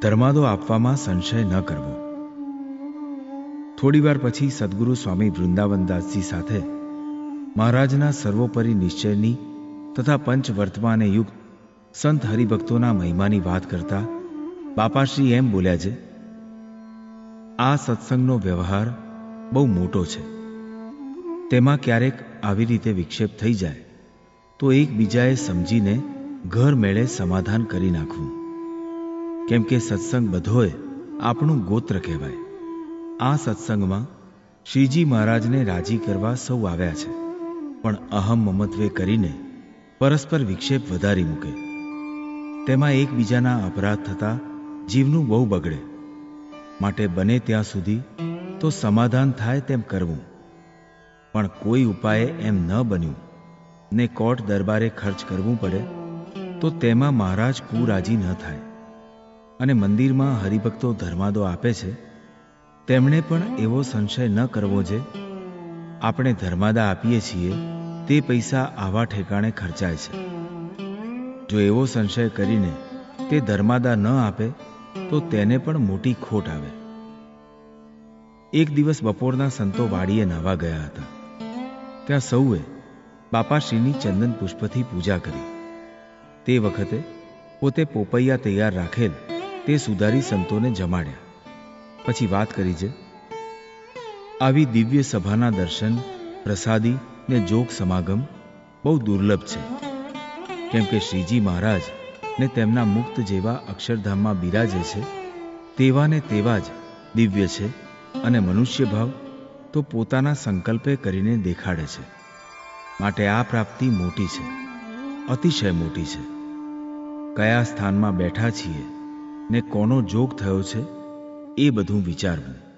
ધર્માદો આપવામાં સંશય ન કરવો. થોડીવાર પછી સદગુરુ સ્વામી વૃંદાવનદાસજી સાથે મહારાજના સર્વોપરી નિશ્ચયની તથા પંચવર્તમાને યુક્ત સંત હરિભક્તોના મહિમાની વાત કરતા બાપાશ્રી એમ બોલ્યા છે, આ સત્સંગનો વ્યવહાર બહુ મોટો છે. તેમાં ક્યારેક આવી રીતે વિક્ષેપ થઈ જાય તો એકબીજાએ સમજીને ઘર મેળે સમાધાન કરી નાખવું. કેમ કે સત્સંગ બધોય આપણું ગોત્ર કહેવાય. આ સત્સંગમાં શ્રીજી મહારાજને રાજી કરવા સૌ આવ્યા છે, પણ અહમ મમત્વે કરીને પરસ્પર વિક્ષેપ વધારી મૂકે. તેમાં એકબીજાના અપરાધ થતા જીવનું બહુ બગડે. માટે બને ત્યાં સુધી તો સમાધાન થાય તેમ કરવું. પણ કોઈ ઉપાયે એમ ન બન્યું ને કોર્ટ દરબારે ખર્ચ કરવું પડે તો તેમાં મહારાજ કુરાજી ન થાય. અને મંદિરમાં હરિભક્તો ધર્માદો આપે છે તેમણે પણ એવો સંશય ન કરવો જે આપણે ધર્માદા આપીએ છીએ તે પૈસા આવા ઠેકાણે ખર્ચાય છે. જો એવો સંશય કરીને તે ધર્માદા ન આપે તો તેને પણ મોટી ખોટ આવે. એક દિવસ બપોરના સંતો વાડીએ નાહવા ગયા હતા. ત્યાં સૌએ બાપાશ્રીની ચંદન પુષ્પથી પૂજા કરી. તે વખતે પોતે પોપૈયા તૈયાર રાખેલ તે સુધારી સંતોને જમાડ્યા. પછી વાત કરી છે, આવી દિવ્ય સભાના દર્શન, પ્રસાદી ને જોગ સમાગમ બહુ દુર્લભ છે. કેમ કે શ્રીજી મહારાજ ને તેમના મુક્ત જેવા અક્ષરધામમાં બિરાજે છે તેવા ને તેવા જ દિવ્ય છે. અને મનુષ્ય ભાવ તો પોતાના સંકલ્પે કરીને દેખાડે છે. માટે આ પ્રાપ્તિ મોટી છે, અતિશય મોટી છે. કયા સ્થાનમાં બેઠા છીએ ને કોનો જોગ થયો છે એ બધું વિચારવું.